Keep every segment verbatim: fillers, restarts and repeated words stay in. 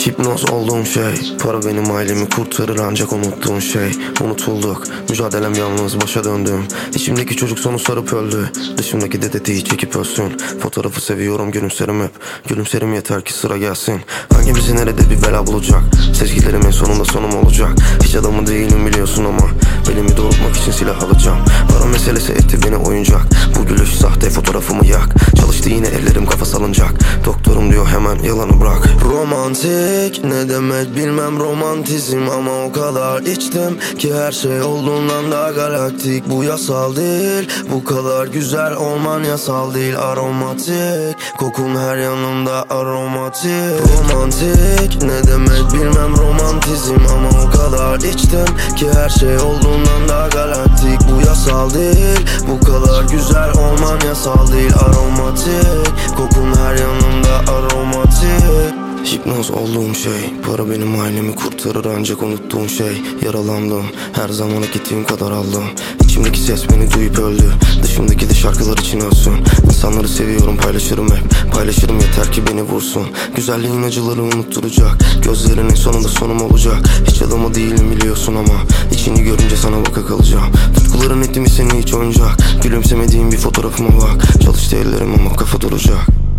Hipnoz olduğum şey, para benim ailemi kurtarır ancak unuttuğun şey. Unutulduk, mücadelem yalnız başa döndüm. İçimdeki çocuk sonu sarıp öldü, dışımdaki dedeteyi çekip ölsün. Fotoğrafı seviyorum, gülümserim hep. Gülümserim yeter ki sıra gelsin. Hangimizi nerede bir bela bulacak? Sezgilerimin sonunda sonum olacak. Hiç adamı değilim biliyorsun ama belimi doğrultmak için silah alacağım. Para meselesi etti beni oyuncak. Bu gülüş sahte, fotoğrafımı yak. Çalıştı yine ellerim, kafa salınacak. Doktorum diyor hemen yalanı bırak. Romantik ne demek bilmem, romantizm ama o kadar içtim ki her şey olduğundan daha galaktik. Bu yasal değil, bu kadar güzel olman yasal değil. Aromatik, kokun her yanımda aromatik. Romantik ne demek bilmem, romantizm ama o kadar içtim ki her şey olduğundan daha galaktik. Bu yasal değil, bu kadar güzel olman yasal değil. Aromatik, kokun her yanımda aromatik. Hipnoz olduğum şey, para benim ailemi kurtarır ancak unuttuğum şey. Yaralandım, her zaman hak ettiğim kadar aldım. İçimdeki ses beni duyup öldü, dışımdaki de şarkılar için ölsün. İnsanları seviyorum, paylaşırım hep. Paylaşırım yeter ki beni vursun. Güzelliğin acıları unutturacak, gözlerinin sonunda sonum olacak. Hiç adamı değilim biliyorsun ama içini görünce sana baka kalacağım. Tutkuların etti mi seni hiç oyuncak? Gülümsemediğim bir fotoğrafıma bak. Çalıştı ellerim ama kafa duracak.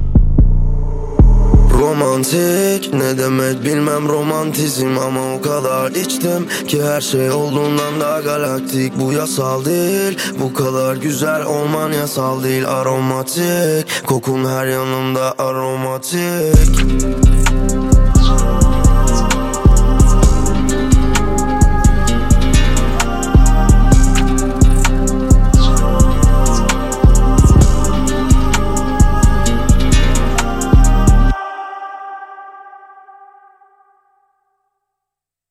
Romantik ne demek bilmem, romantizm ama o kadar içtim ki her şey olduğundan daha galaktik. Bu yasal değil, bu kadar güzel olman yasal değil. Aromatik, kokun her yanımda aromatik.